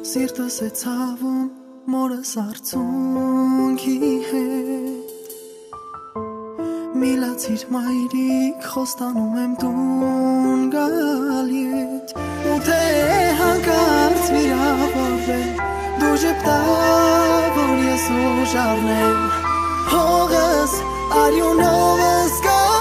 Սիրտս է ցավում մորս արցունքի հետ Միլացիր մայրիկ խոստանում եմ տուն գալի հետ Ու թե հանկարծ վիրավորվեմ Դու ժպտա որ ես ուժառնեմ Հողս արյունովս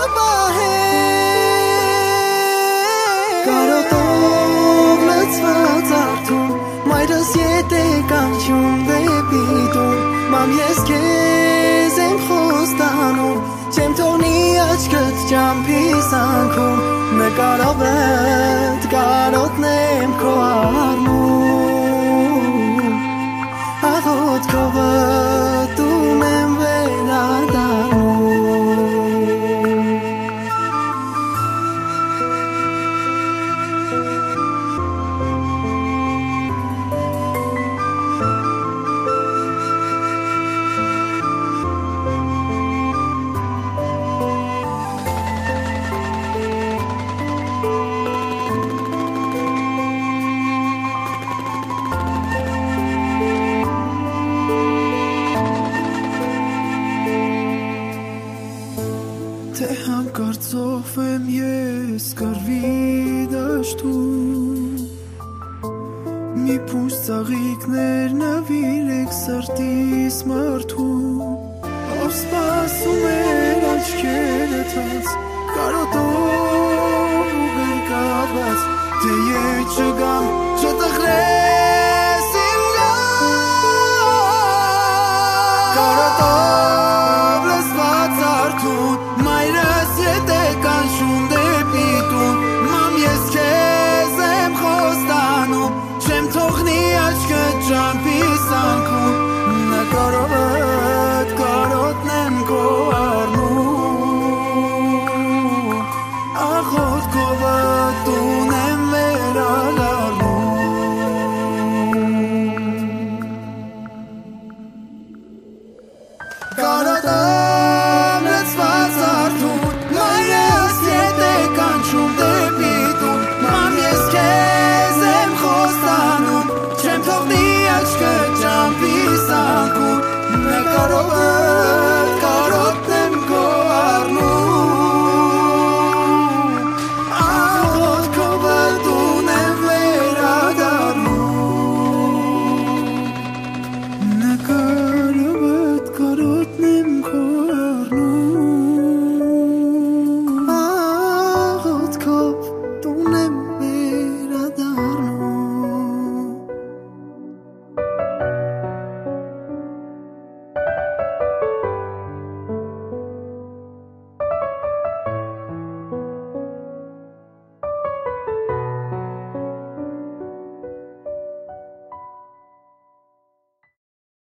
կապահեմ Կարոտով լծված արդում Մայրս ետ է կանչում դեպի տուն Մամ ես քեզ եմ խոստանում Չեմ թողնի աչքդ ճամփի սանքում Նկարովդ կարոտնեմ քո արմուն Աղոթքովդ տուն եմ վերադառնում Թե հանկարծով եմ ես կռվի դաշտում Մի փուշ ծաղիկներ նվիրեք սրտիս մարդում Ով սպասում էր աչքերը թած Կարոտով ու գրկաբաց Թե ետ չգամ չտխրես իմ գամ Կարոտով լսված արդուն Մայրս ետ է կանչում դեպի տուն Մամ ես քեզ եմ խոստանում Չեմ թողնի աչքդ ճամփի սանքում